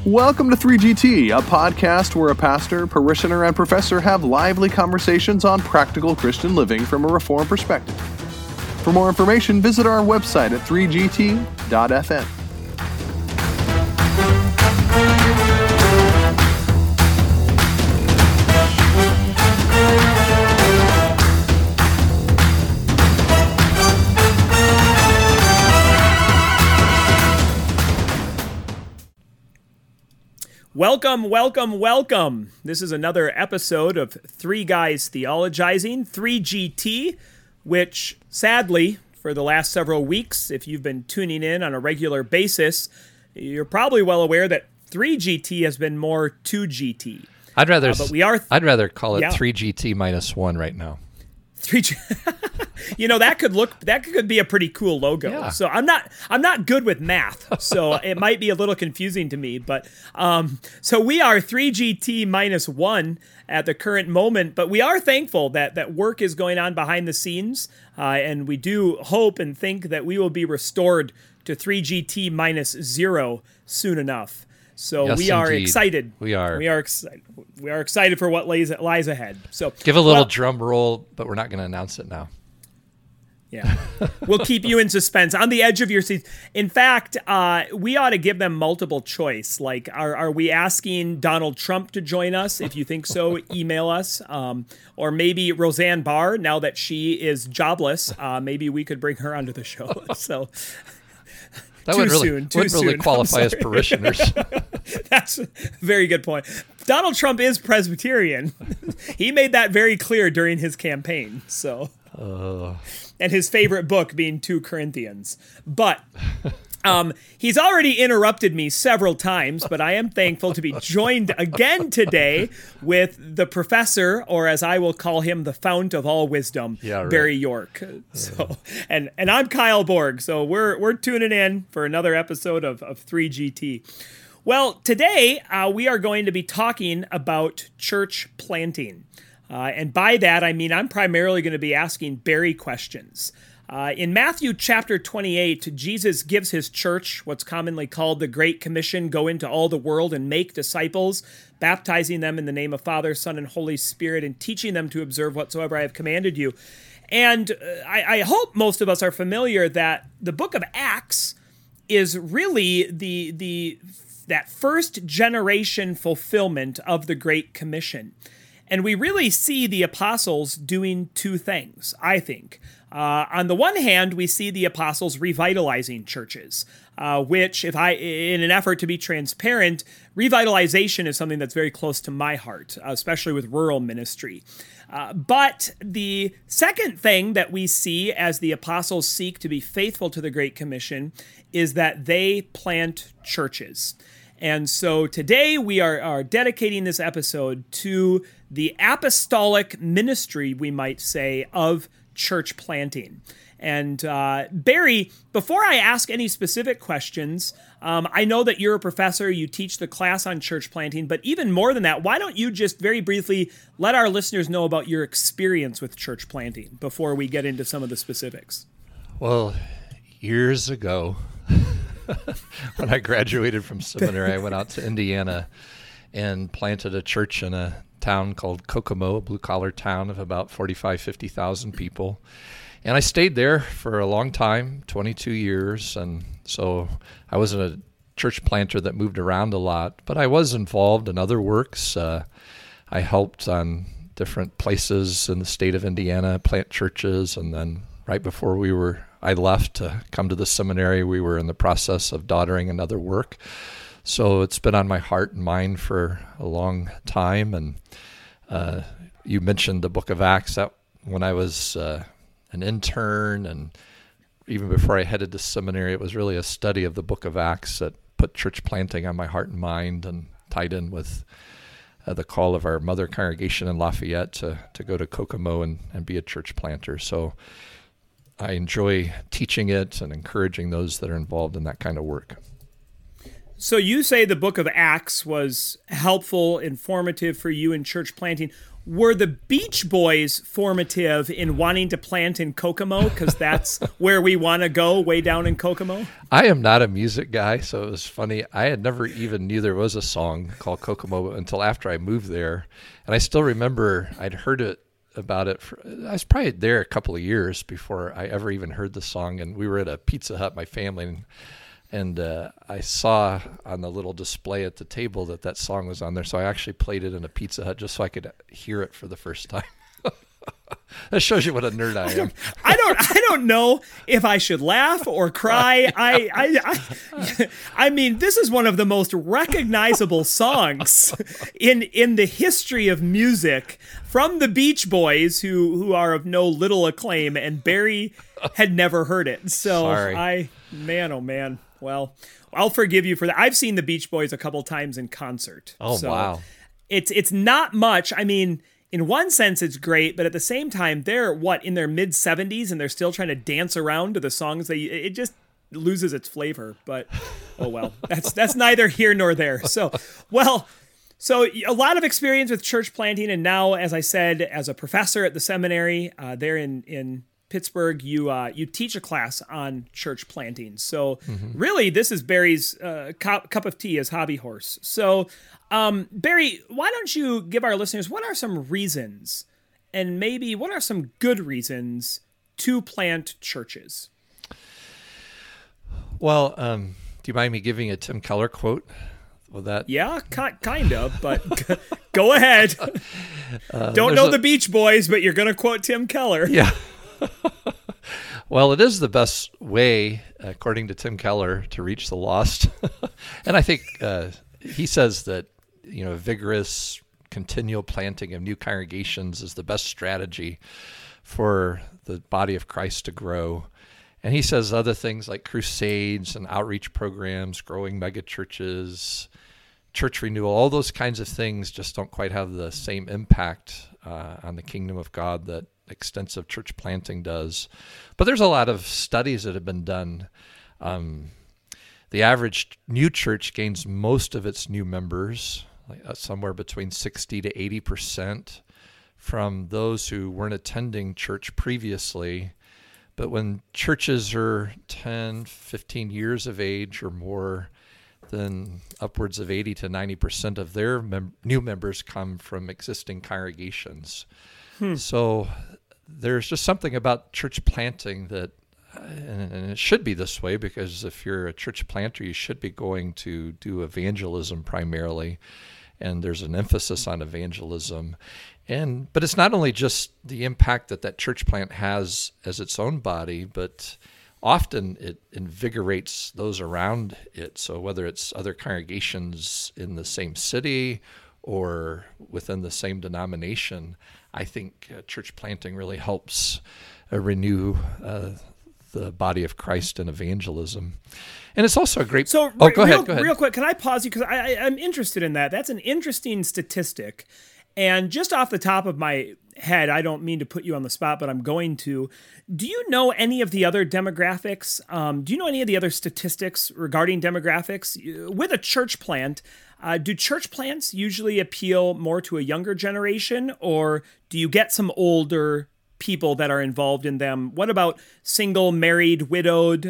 Welcome to 3GT, a podcast where a pastor, parishioner, and professor have lively conversations on practical Christian living from a Reformed perspective. For more information, visit our website at 3gt.fm. Welcome. This is another episode of Three Guys Theologizing, 3GT, which sadly, for the last several weeks, if you've been tuning in on a regular basis, you're probably well aware that 3GT has been more 2GT. I'd rather call it 3GT minus 1 right now. 3G. that could be a pretty cool logo. Yeah. So I'm not good with math, so it might be a little confusing to me. But so we are 3GT minus 1 at the current moment, but we are thankful that work is going on behind the scenes, and we do hope and think that we will be restored to 3GT minus 0 soon enough. So yes, we are indeed. Excited. We are excited. We are excited for what lies ahead. So give a little drum roll, but we're not going to announce it now. Yeah, we'll keep you in suspense, on the edge of your seat. In fact, we ought to give them multiple choice. Like, are we asking Donald Trump to join us? If you think so, email us. Or maybe Roseanne Barr, now that she is jobless, maybe we could bring her onto the show. So that wouldn't really qualify as parishioners. That's a very good point. Donald Trump is Presbyterian. He made that very clear during his campaign. So. And his favorite book being 2 Corinthians. But he's already interrupted me several times, but I am thankful to be joined again today with the professor, or as I will call him, the fount of all wisdom, Barry York. So, and I'm Kyle Borg. So we're tuning in for another episode of 3GT. Well, today we are going to be talking about church planting. And by that, I mean I'm primarily going to be asking Barry questions. In Matthew chapter 28, Jesus gives his church what's commonly called the Great Commission: go into all the world and make disciples, baptizing them in the name of Father, Son, and Holy Spirit, and teaching them to observe whatsoever I have commanded you. And I hope most of us are familiar that the book of Acts is really that first generation fulfillment of the Great Commission. And we really see the apostles doing 2 things, I think. On the one hand, we see the apostles revitalizing churches, which, in an effort to be transparent, revitalization is something that's very close to my heart, especially with rural ministry. But the second thing that we see as the apostles seek to be faithful to the Great Commission is that they plant churches. And so today we are dedicating this episode to the apostolic ministry, we might say, of church planting. And Barry, before I ask any specific questions, I know that you're a professor, you teach the class on church planting, but even more than that, why don't you just very briefly let our listeners know about your experience with church planting before we get into some of the specifics? Well, years ago, when I graduated from seminary, I went out to Indiana and planted a church in a town called Kokomo, a blue-collar town of about 50,000 people. And I stayed there for a long time, 22 years. And so I wasn't a church planter that moved around a lot, but I was involved in other works. I helped on different places in the state of Indiana plant churches. And then right before I left to come to the seminary, we were in the process of daughtering another work. So it's been on my heart and mind for a long time. And you mentioned the book of Acts. That when I was an intern and even before I headed to seminary, it was really a study of the book of Acts that put church planting on my heart and mind and tied in with the call of our mother congregation in Lafayette to go to Kokomo and be a church planter. So I enjoy teaching it and encouraging those that are involved in that kind of work. So you say the book of Acts was helpful, informative for you in church planting. Were the Beach Boys formative in wanting to plant in Kokomo? Because that's where we want to go, way down in Kokomo? I am not a music guy, so it was funny. I had never even knew there was a song called Kokomo until after I moved there. And I still remember I'd heard about it. I was probably there a couple of years before I ever even heard the song. And we were at a Pizza Hut, my family, and I saw on the little display at the table that song was on there. So I actually played it in a Pizza Hut just so I could hear it for the first time. That shows you what a nerd I am. I don't know if I should laugh or cry. I mean, this is one of the most recognizable songs in the history of music from the Beach Boys, who are of no little acclaim, and Barry had never heard it. So sorry. Man, oh man. Well, I'll forgive you for that. I've seen the Beach Boys a couple times in concert. Oh, so wow. It's not much. I mean, in one sense, it's great, but at the same time, they're in their mid 70s, and they're still trying to dance around to the songs. It just loses its flavor. But oh well, that's neither here nor there. So a lot of experience with church planting, and now, as I said, as a professor at the seminary there in Pittsburgh, you teach a class on church planting. So really, this is Barry's cup of tea as hobby horse. So Barry, why don't you give our listeners, what are some reasons, and maybe what are some good reasons to plant churches? Well, do you mind me giving a Tim Keller quote? Well, that yeah, kind of, but go ahead. Don't know the Beach Boys, but you're going to quote Tim Keller. Yeah. Well, it is the best way, according to Tim Keller, to reach the lost. And I think he says that, vigorous, continual planting of new congregations is the best strategy for the body of Christ to grow. And he says other things like crusades and outreach programs, growing megachurches, church renewal, all those kinds of things just don't quite have the same impact on the kingdom of God that extensive church planting does. But there's a lot of studies that have been done. The average new church gains most of its new members, somewhere between 60 to 80%, from those who weren't attending church previously. But when churches are 10, 15 years of age or more, then upwards of 80 to 90% of their new members come from existing congregations. So there's just something about church planting that, and it should be this way, because if you're a church planter, you should be going to do evangelism primarily, and there's an emphasis on evangelism. But it's not only just the impact that church plant has as its own body, but often it invigorates those around it. So whether it's other congregations in the same city or within the same denomination, I think church planting really helps renew the body of Christ in evangelism. And it's also a great... So, go ahead. Real quick, can I pause you? Because I'm interested in that. That's an interesting statistic. And just off the top of my head, I don't mean to put you on the spot, but I'm going to. Do you know any of the other demographics? Do you know any of the other statistics regarding demographics? With a church plant, do church plants usually appeal more to a younger generation, or do you get some older people that are involved in them? What about single, married, widowed?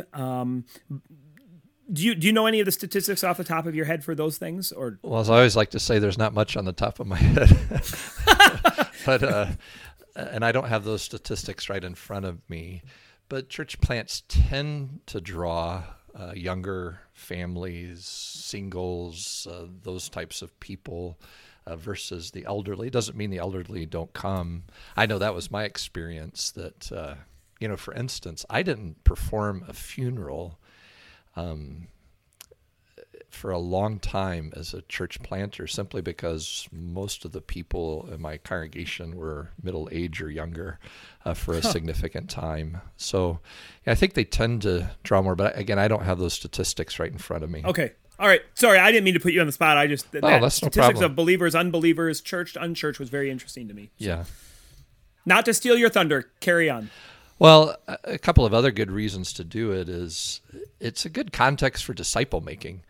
Do you know any of the statistics off the top of your head for those things? Or well, as I always like to say, there's not much on the top of my head. But and I don't have those statistics right in front of me. But church plants tend to draw younger families, singles, those types of people versus the elderly. It doesn't mean the elderly don't come. I know that was my experience that, for instance, I didn't perform a funeral for a long time as a church planter, simply because most of the people in my congregation were middle age or younger for a significant time. So I think they tend to draw more, but again, I don't have those statistics right in front of me. Okay. All right. Sorry, I didn't mean to put you on the spot. That's no statistics problem. of believers, unbelievers, churched, unchurched was very interesting to me. So, yeah. Not to steal your thunder. Carry on. Well, a couple of other good reasons to do it is it's a good context for disciple making.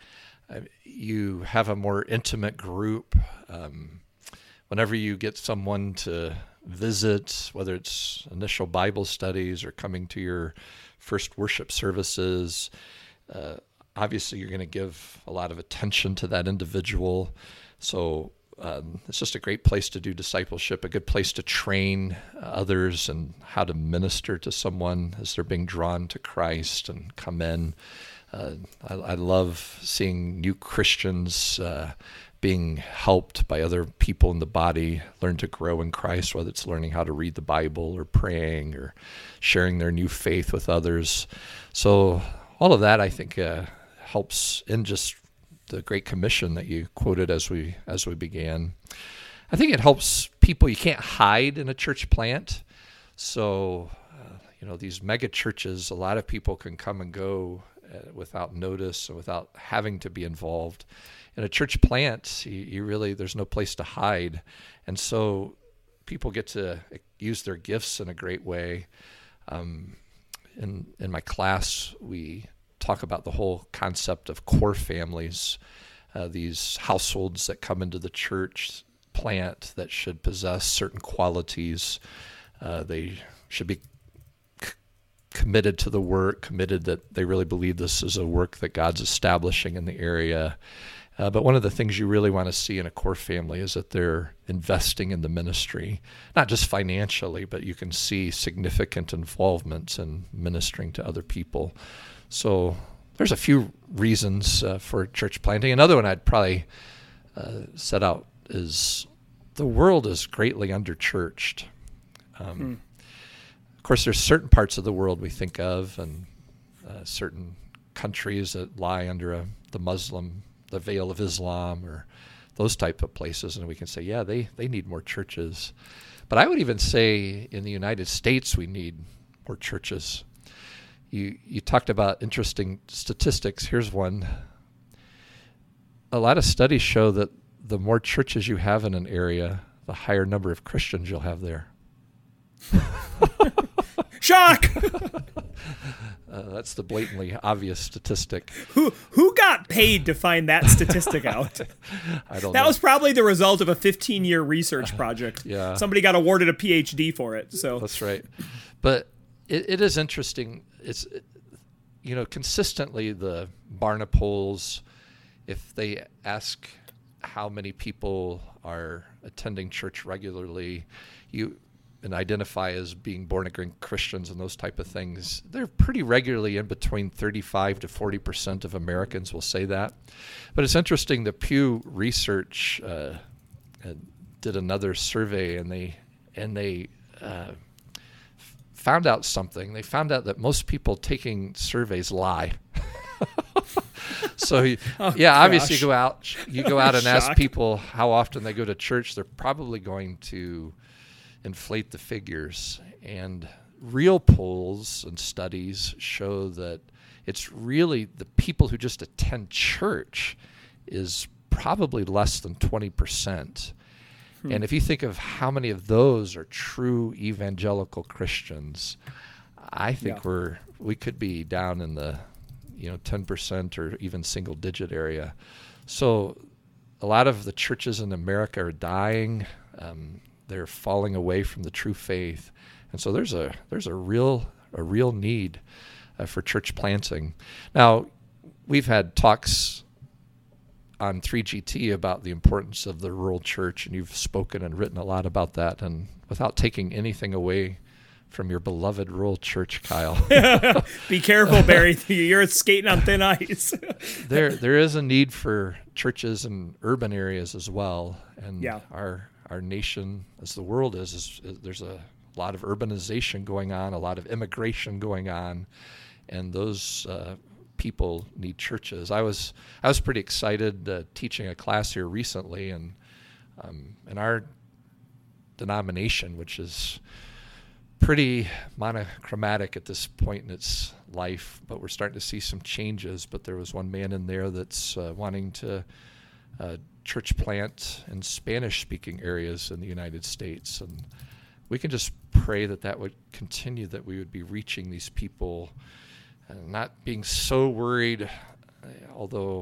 You have a more intimate group. Whenever you get someone to visit, whether it's initial Bible studies or coming to your first worship services, obviously you're going to give a lot of attention to that individual. So it's just a great place to do discipleship, a good place to train others and how to minister to someone as they're being drawn to Christ and come in. I love seeing new Christians being helped by other people in the body learn to grow in Christ, whether it's learning how to read the Bible or praying or sharing their new faith with others. So all of that, I think, helps in just the Great Commission that you quoted as we began. I think it helps people. You can't hide in a church plant. So, these mega churches, a lot of people can come and go without notice and without having to be involved. In a church plant, you really, there's no place to hide. And so people get to use their gifts in a great way. In my class, we talk about the whole concept of core families, these households that come into the church plant that should possess certain qualities. They should be committed to the work, committed that they really believe this is a work that God's establishing in the area. But one of the things you really want to see in a core family is that they're investing in the ministry, not just financially, but you can see significant involvement in ministering to other people. So there's a few reasons for church planting. Another one I'd probably set out is the world is greatly under-churched. Of course, there's certain parts of the world we think of, and certain countries that lie under the veil of Islam, or those type of places, and we can say, yeah, they need more churches. But I would even say in the United States we need more churches. You talked about interesting statistics. Here's one. A lot of studies show that the more churches you have in an area, the higher number of Christians you'll have there. Shock! That's the blatantly obvious statistic. Who got paid to find that statistic out? I don't know. That was probably the result of a 15-year research project. Yeah. Somebody got awarded a PhD for it. So that's right. But it is interesting. It's consistently the Barna polls, if they ask how many people are attending church regularly, and identify as being born-again Christians and those type of things, they're pretty regularly in between 35 to 40% of Americans will say that. But it's interesting, the Pew Research did another survey, and they found out something. They found out that most people taking surveys lie. So obviously you go out and ask people how often they go to church, they're probably going to inflate the figures. And real polls and studies show that it's really the people who just attend church is probably less than 20%. And if you think of how many of those are true evangelical Christians, I think we could be down in the 10% or even single digit area. So a lot of the churches in America are dying. They're falling away from the true faith. And so there's a real need for church planting. Now, we've had talks on 3GT about the importance of the rural church, and you've spoken and written a lot about that. And without taking anything away from your beloved rural church, Kyle. Be careful, Barry. You're skating on thin ice. There is a need for churches in urban areas as well. And our nation, as the world is there's a lot of urbanization going on, a lot of immigration going on, and those people need churches. I was pretty excited teaching a class here recently, and in our denomination, which is pretty monochromatic at this point in its life, but we're starting to see some changes. But there was one man in there that's wanting to church plant in Spanish-speaking areas in the United States, and we can just pray that would continue, that we would be reaching these people and not being so worried, although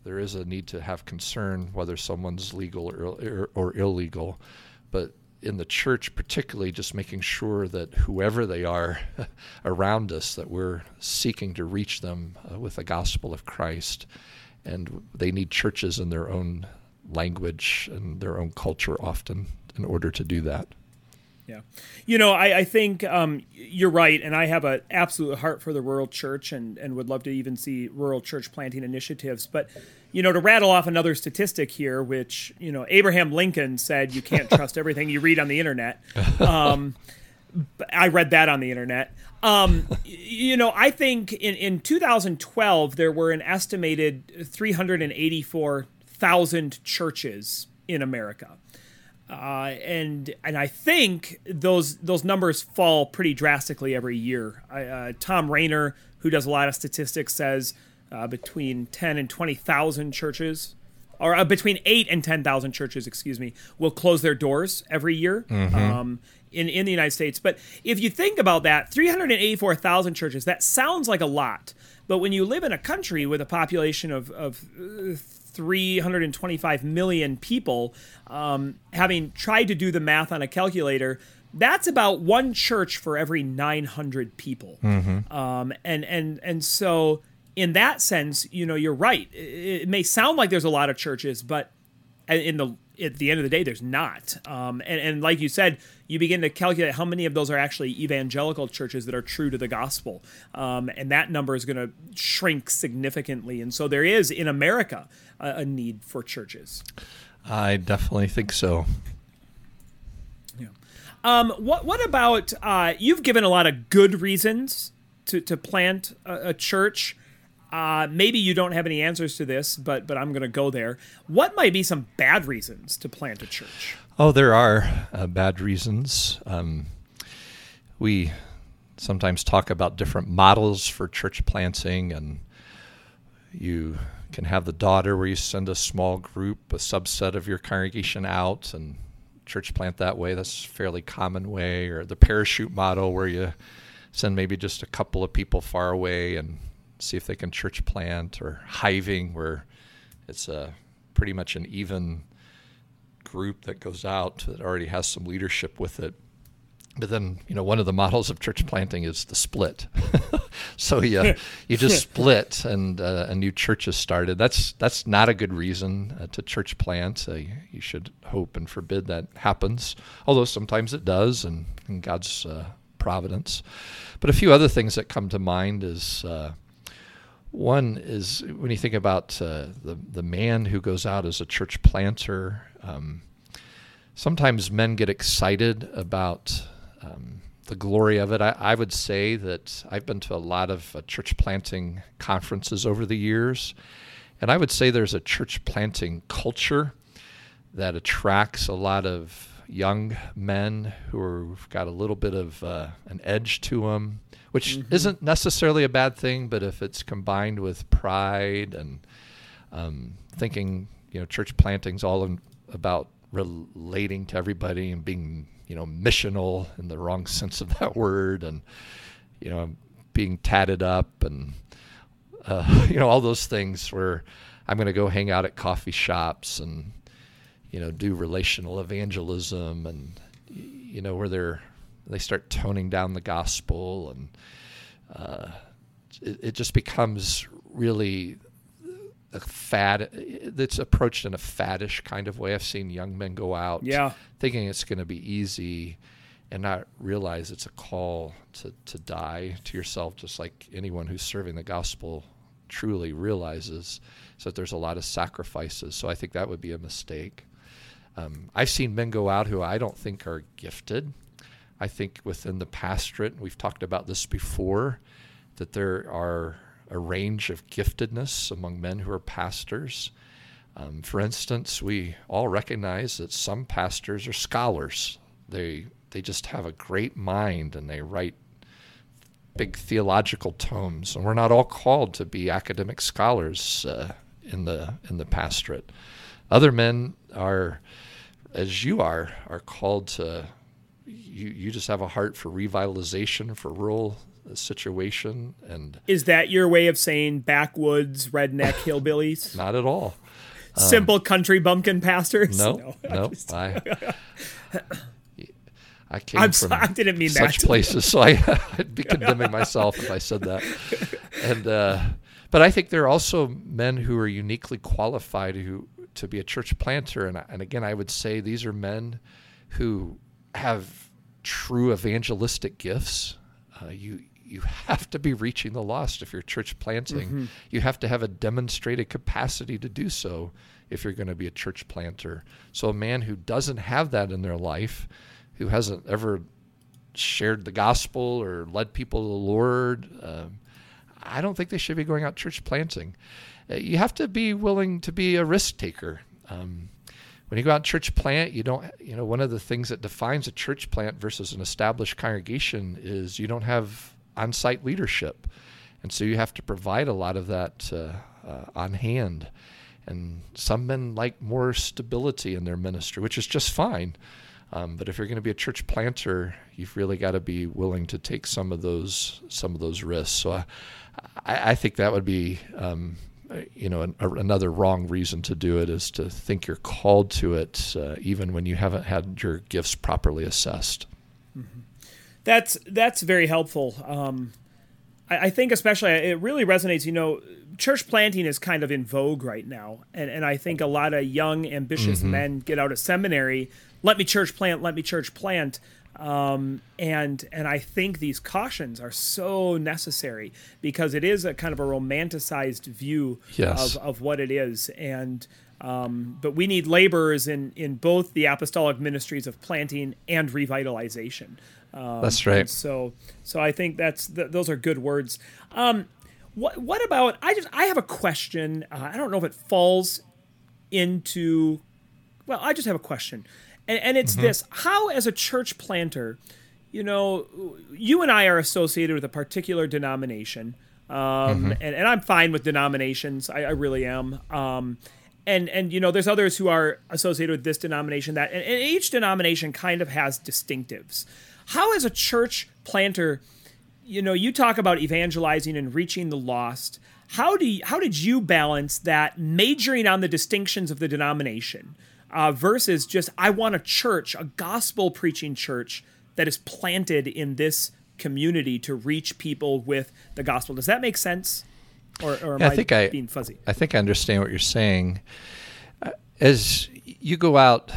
there is a need to have concern whether someone's legal or illegal. But in the church particularly, just making sure that whoever they are around us, that we're seeking to reach them with the gospel of Christ. And they need churches in their own language and their own culture often in order to do that. Yeah. I think you're right, and I have an absolute heart for the rural church and would love to even see rural church planting initiatives. But, to rattle off another statistic here, which, Abraham Lincoln said you can't trust everything you read on the internet. I read that on the internet. I think in 2012, there were an estimated 384,000 churches in America. And I think those numbers fall pretty drastically every year. Tom Rainer, who does a lot of statistics, says between 10 and 20,000 churches, or between 8 and 10,000 churches, will close their doors every year in the United States. But if you think about that, 384,000 churches, that sounds like a lot. But when you live in a country with a population of 325 million people, having tried to do the math on a calculator, that's about one church for every 900 people. And so in that sense, you're right. It may sound like there's a lot of churches, but at the end of the day, there's not. And like you said, you begin to calculate how many of those are actually evangelical churches that are true to the gospel. And that number is going to shrink significantly. And so there is, in America, a need for churches. I definitely think so. Yeah. What about, you've given a lot of good reasons to plant a church. Maybe you don't have any answers to this, but I'm going to go there. What might be some bad reasons to plant a church? Oh, there are bad reasons. We sometimes talk about different models for church planting, and you can have the daughter where you send a small group, a subset of your congregation out, and church plant that way. That's a fairly common way. Or the parachute model where you send maybe just a couple of people far away and see if they can church plant, or hiving where it's pretty much an even group that goes out that already has some leadership with it. But then, one of the models of church planting is the split. So you just split and a new church is started. That's not a good reason to church plant. You should hope and forbid that happens, although sometimes it does in God's providence. But a few other things that come to mind is one is when you think about the man who goes out as a church planter. Sometimes men get excited about the glory of it. I would say that I've been to a lot of church planting conferences over the years, and I would say there's a church planting culture that attracts a lot of young men who've got a little bit of an edge to them, which isn't necessarily a bad thing, but if it's combined with pride and thinking, church planting's all about relating to everybody and being, missional in the wrong sense of that word, and, being tatted up and, all those things where I'm going to go hang out at coffee shops and, do relational evangelism and, where they start toning down the gospel, and it just becomes really a fad. It's approached in a faddish kind of way. I've seen young men go out thinking it's going to be easy and not realize it's a call to die to yourself, just like anyone who's serving the gospel truly realizes. So that there's a lot of sacrifices. So I think that would be a mistake. I've seen men go out who I don't think are gifted. I think within the pastorate, we've talked about this before, that there are a range of giftedness among men who are pastors. For instance, we all recognize that some pastors are scholars. They just have a great mind and they write big theological tomes. And we're not all called to be academic scholars in the pastorate. Other men are, as you are called to. You just have a heart for revitalization, for rural situation. And is that your way of saying backwoods, redneck hillbillies? not at all. Simple country bumpkin pastors? No. I came I'm from sorry, I didn't mean such that. places, so I'd be condemning myself if I said that. And but I think there are also men who are uniquely qualified to be a church planter. And again, I would say these are men who have true evangelistic gifts. You have to be reaching the lost if you're church planting. Mm-hmm. You have to have a demonstrated capacity to do so if you're going to be a church planter. So a man who doesn't have that in their life, who hasn't ever shared the gospel or led people to the Lord, I don't think they should be going out church planting. You have to be willing to be a risk taker. When you go out church plant, one of the things that defines a church plant versus an established congregation is you don't have on-site leadership. And so you have to provide a lot of that on hand. And some men like more stability in their ministry, which is just fine. But if you're going to be a church planter, you've really got to be willing to take some of those risks. So I think that would be another wrong reason to do it, is to think you're called to it even when you haven't had your gifts properly assessed. Mm-hmm. That's very helpful. I think especially it really resonates. Church planting is kind of in vogue right now, and I think a lot of young, ambitious mm-hmm. men get out of seminary. Let me church plant. And I think these cautions are so necessary because it is a kind of a romanticized view yes. of what it is. And but we need laborers in both the apostolic ministries of planting and revitalization. That's right. So I think those are good words. What about, I have a question. I don't know if it falls into, well, I just have a question. And it's mm-hmm. this: how, as a church planter, you and I are associated with a particular denomination, mm-hmm. and I'm fine with denominations. I really am. And there's others who are associated with this denomination, that, and each denomination kind of has distinctives. How, as a church planter, you talk about evangelizing and reaching the lost. How did you balance that, majoring on the distinctions of the denomination? Versus just, I want a church, a gospel preaching church that is planted in this community to reach people with the gospel. Does that make sense? Or am I being fuzzy? I think I understand what you're saying. As you go out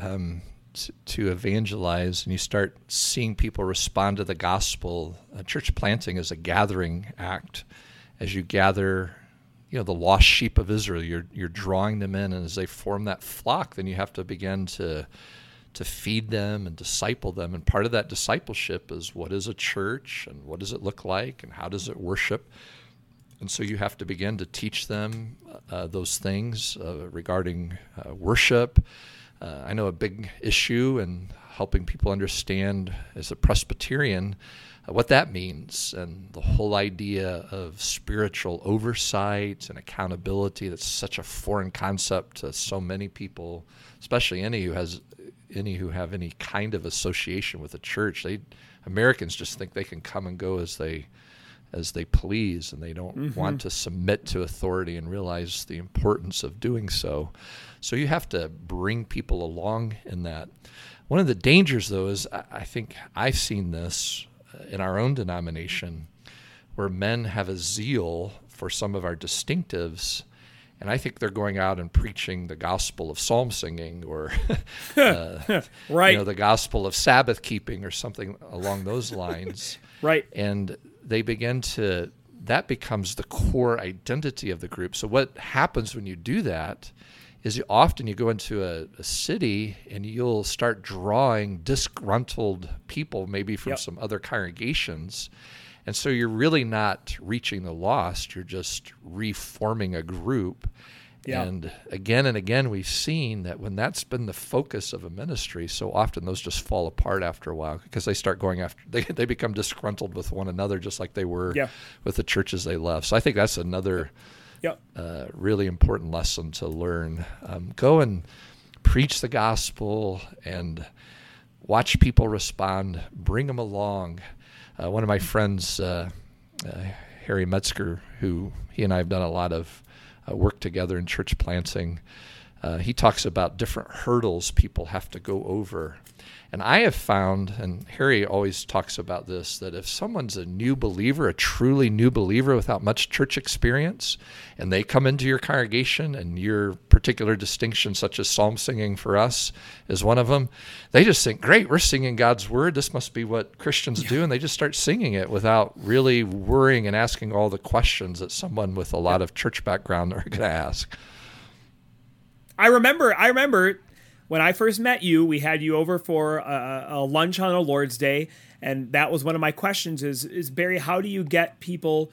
to evangelize and you start seeing people respond to the gospel, church planting is a gathering act. As you gather the lost sheep of Israel, you're drawing them in, and as they form that flock, then you have to begin to feed them and disciple them. And part of that discipleship is, what is a church, and what does it look like, and how does it worship? And so you have to begin to teach them those things regarding worship. I know a big issue in helping people understand, as a Presbyterian, what that means, and the whole idea of spiritual oversight and accountability. That's such a foreign concept to so many people, especially any who have any kind of association with the church. Americans just think they can come and go as they please, and they don't mm-hmm. want to submit to authority and realize the importance of doing so. So you have to bring people along in that. One of the dangers, though, is I think I've seen this in our own denomination, where men have a zeal for some of our distinctives, and I think they're going out and preaching the gospel of psalm singing, or right. The gospel of Sabbath keeping, or something along those lines. Right. And they begin to, that becomes the core identity of the group. So what happens when you do that is often you go into a city and you'll start drawing disgruntled people, maybe from yep. some other congregations. And so you're really not reaching the lost. You're just reforming a group. Yeah. And again, we've seen that when that's been the focus of a ministry, so often those just fall apart after a while, because they start going after, they become disgruntled with one another, just like they were yeah. with the churches they left. So I think that's another yep. really important lesson to learn. Go and preach the gospel and watch people respond, bring them along. One of my friends, Harry Metzger, who he and I have done a lot of work together in church planting, he talks about different hurdles people have to go over. And I have found, and Harry always talks about this, that if someone's a new believer, a truly new believer without much church experience, and they come into your congregation and your particular distinction, such as psalm singing for us is one of them, they just think, great, we're singing God's word. This must be what Christians do. And they just start singing it without really worrying and asking all the questions that someone with a lot of church background are going to ask. I remember when I first met you, we had you over for a lunch on a Lord's Day, and that was one of my questions is Barry, how do you get people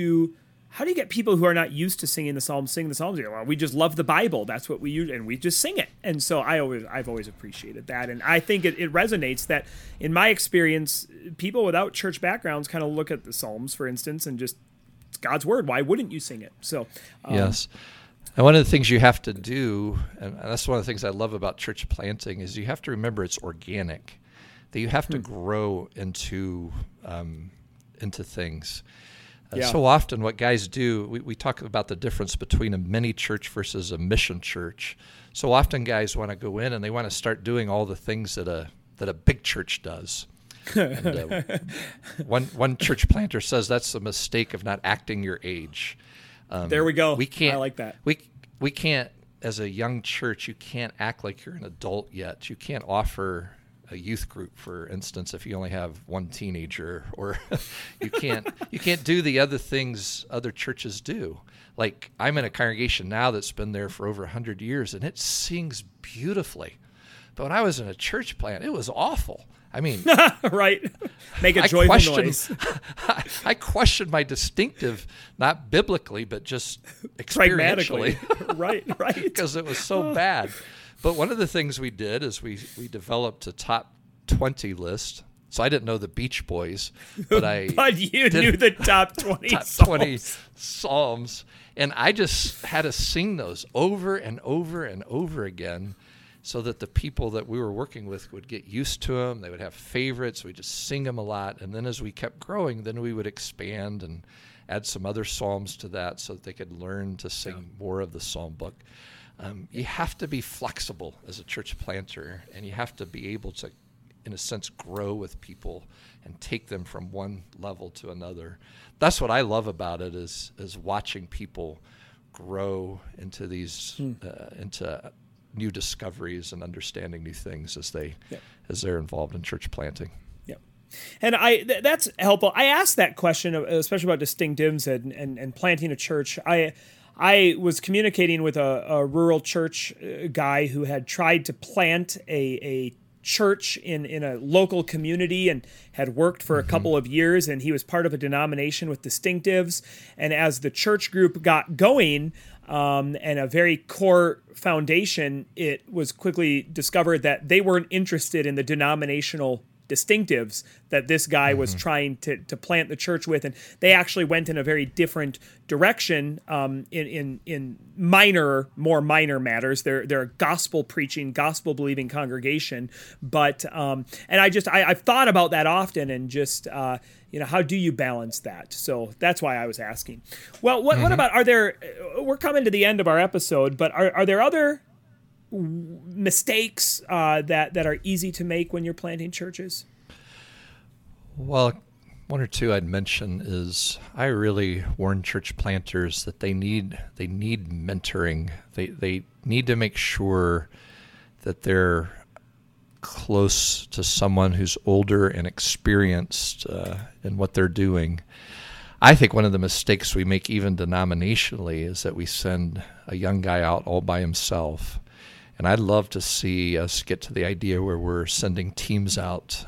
who are not used to singing the Psalms sing the Psalms? Well, we just love the Bible. That's what we use, and we just sing it. And so I've always appreciated that. And I think it resonates that, in my experience, people without church backgrounds kind of look at the Psalms, for instance, and just, it's God's word. Why wouldn't you sing it? So yes. And one of the things you have to do, and that's one of the things I love about church planting, is you have to remember it's organic, that you have to grow into things. So often what guys do, we talk about the difference between a mini church versus a mission church. So often guys want to go in and they want to start doing all the things that a big church does. And, one church planter says that's the mistake of not acting your age. There we go. We can't, I like that. We can't, as a young church, you can't act like you're an adult yet. You can't offer a youth group, for instance, if you only have one teenager, or you can't do the other things other churches do. Like, I'm in a congregation now that's been there for over 100 years, and it sings beautifully. But when I was in a church plant, it was awful. I mean, right. Make a joyful noise. I questioned my distinctive, not biblically, but just experientially. Right. Because it was so bad. But one of the things we did is we developed a top 20 list. So I didn't know the Beach Boys, but you knew the top 20 top psalms. 20 psalms. And I just had to sing those over and over and over again, so that the people that we were working with would get used to them. They would have favorites. We just sing them a lot. And then as we kept growing, then we would expand and add some other psalms to that so that they could learn to sing more of the psalm book. You have to be flexible as a church planter, and you have to be able to, in a sense, grow with people and take them from one level to another. That's what I love about it, is watching people grow into these, into new discoveries and understanding new things as they're involved in church planting. Yeah. And that's helpful. I asked that question, especially about distinctives and planting a church. I was communicating with a rural church guy who had tried to plant a church in a local community and had worked for a couple of years, and he was part of a denomination with distinctives. And as the church group got going, and a very core foundation, it was quickly discovered that they weren't interested in the denominational distinctives that this guy was trying to plant the church with, and they actually went in a very different direction in more minor matters. They're a gospel preaching, gospel believing congregation, but and I've thought about that often, and just how do you balance that? So that's why I was asking. Well, what about, we're coming to the end of our episode, but are there other mistakes that are easy to make when you're planting churches? Well, one or two I'd mention is I really warn church planters that they need mentoring. They need to make sure that they're close to someone who's older and experienced in what they're doing. I think one of the mistakes we make even denominationally is that we send a young guy out all by himself. And I'd love to see us get to the idea where we're sending teams out.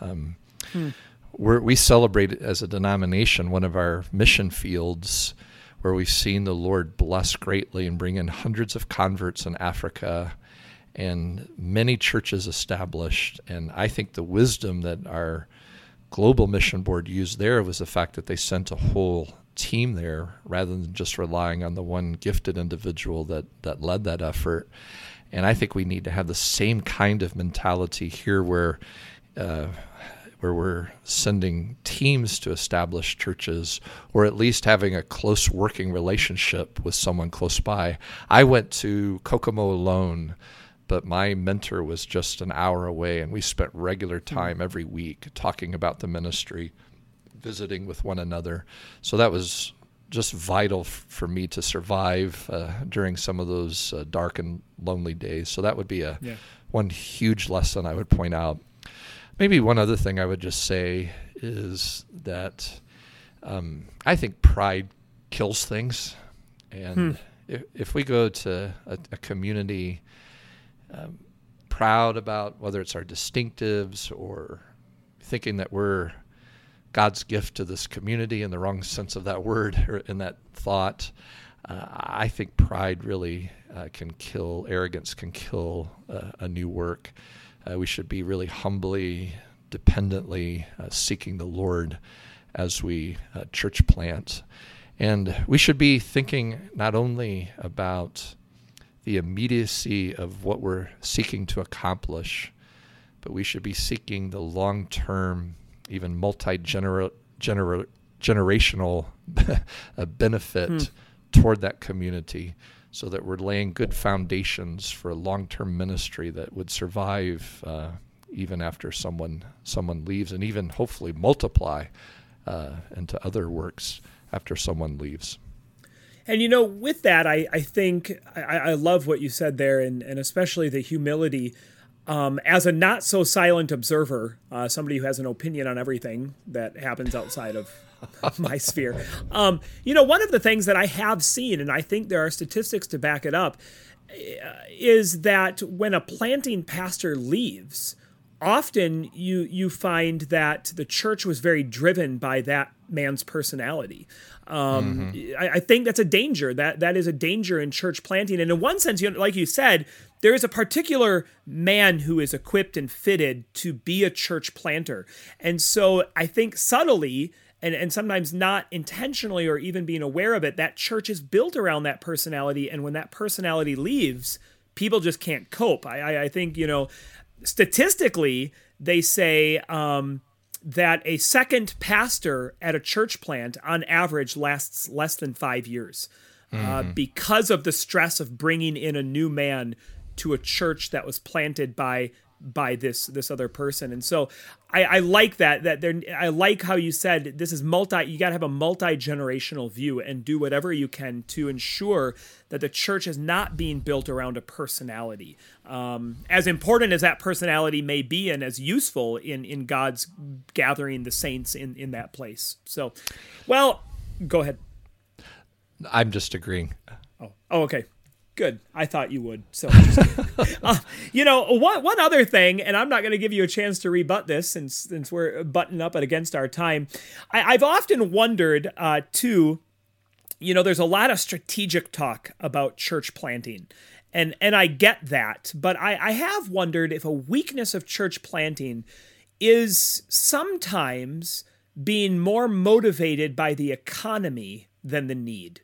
We celebrate as a denomination one of our mission fields where we've seen the Lord bless greatly and bring in hundreds of converts in Africa and many churches established. And I think the wisdom that our global mission board used there was the fact that they sent a whole team there rather than just relying on the one gifted individual that led that effort. And I think we need to have the same kind of mentality here where where we're sending teams to establish churches, or at least having a close working relationship with someone close by. I went to Kokomo alone, but my mentor was just an hour away, and we spent regular time every week talking about the ministry, visiting with one another. So that was just vital for me to survive during some of those dark and lonely days. So that would be one huge lesson I would point out. Maybe one other thing I would just say is that I think pride kills things. And if we go to a community proud about whether it's our distinctives or thinking that we're God's gift to this community in the wrong sense of that word or in that thought, I think pride really can kill, arrogance can kill a new work. We should be really humbly, dependently seeking the Lord as we church plant. And we should be thinking not only about the immediacy of what we're seeking to accomplish, but we should be seeking the long-term, even multi-generational benefit toward that community, so that we're laying good foundations for a long-term ministry that would survive even after someone leaves, and even hopefully multiply into other works after someone leaves. And, with that, I think I love what you said there, and especially the humility. As a not so silent observer, somebody who has an opinion on everything that happens outside of my sphere. One of the things that I have seen, and I think there are statistics to back it up, is that when a planting pastor leaves, often you find that the church was very driven by that man's personality. I think that's a danger. That is a danger in church planting. And in one sense, like you said, there is a particular man who is equipped and fitted to be a church planter. And so I think subtly, and sometimes not intentionally or even being aware of it, that church is built around that personality. And when that personality leaves, people just can't cope. I think, statistically, they say that a second pastor at a church plant on average lasts less than 5 years because of the stress of bringing in a new man to a church that was planted by this other person. And so I like that I like how you said this is you got to have a multi-generational view and do whatever you can to ensure that the church is not being built around a personality. As important as that personality may be and as useful in God's gathering the saints in that place. So, well, go ahead. I'm just agreeing. Oh, okay. Good. I thought you would. So interesting. One other thing, and I'm not going to give you a chance to rebut this since we're butting up against our time. I've often wondered, too, there's a lot of strategic talk about church planting, and I get that, but I have wondered if a weakness of church planting is sometimes being more motivated by the economy than the need.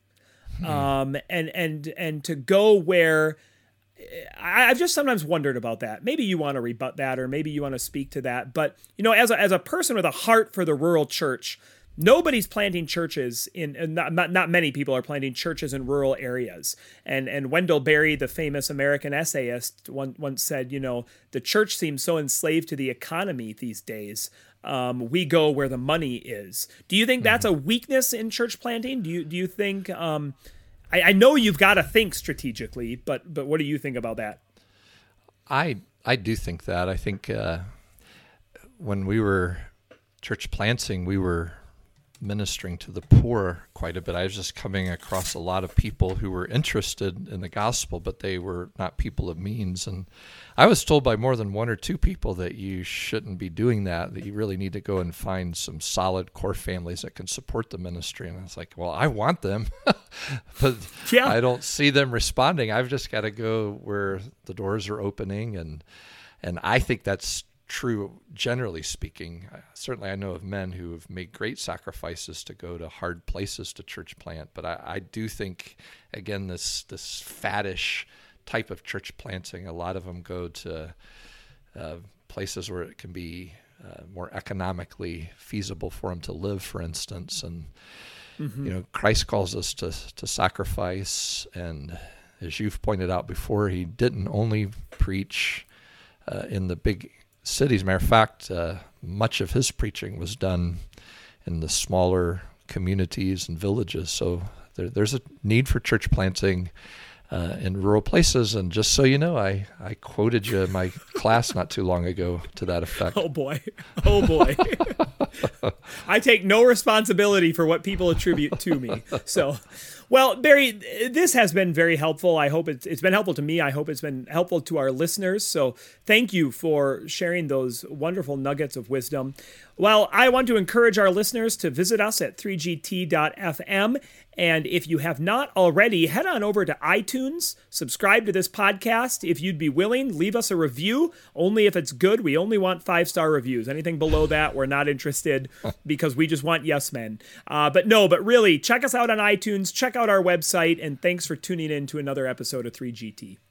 And to go where I've just sometimes wondered about that. Maybe you want to rebut that, or maybe you want to speak to that. But, as a person with a heart for the rural church, nobody's planting churches not many people are planting churches in rural areas. And Wendell Berry, the famous American essayist, once said, the church seems so enslaved to the economy these days. We go where the money is. Do you think that's a weakness in church planting? Do you think? I know you've got to think strategically, but what do you think about that? I do think that. I think when we were church planting, we were ministering to the poor quite a bit. I was just coming across a lot of people who were interested in the gospel, but they were not people of means. And I was told by more than one or two people that you shouldn't be doing that you really need to go and find some solid core families that can support the ministry. And I was like, well, I want them, but I don't see them responding. I've just got to go where the doors are opening. And I think that's true, generally speaking. Certainly I know of men who have made great sacrifices to go to hard places to church plant, but I do think, again, this faddish type of church planting, a lot of them go to places where it can be more economically feasible for them to live, for instance. And Christ calls us to sacrifice, and as you've pointed out before, he didn't only preach in the big cities. Matter of fact, much of his preaching was done in the smaller communities and villages. So there's a need for church planting in rural places. And just so you know, I quoted you in my class not too long ago to that effect. Oh boy. I take no responsibility for what people attribute to me. So, well, Barry, this has been very helpful. I hope it's been helpful to me. I hope it's been helpful to our listeners. So thank you for sharing those wonderful nuggets of wisdom. Well, I want to encourage our listeners to visit us at 3gt.fm. And if you have not already, head on over to iTunes, subscribe to this podcast. If you'd be willing, leave us a review, only if it's good. We only want 5-star reviews. Anything below that, we're not interested because we just want yes men. But really, check us out on iTunes, check out our website, and thanks for tuning in to another episode of 3GT.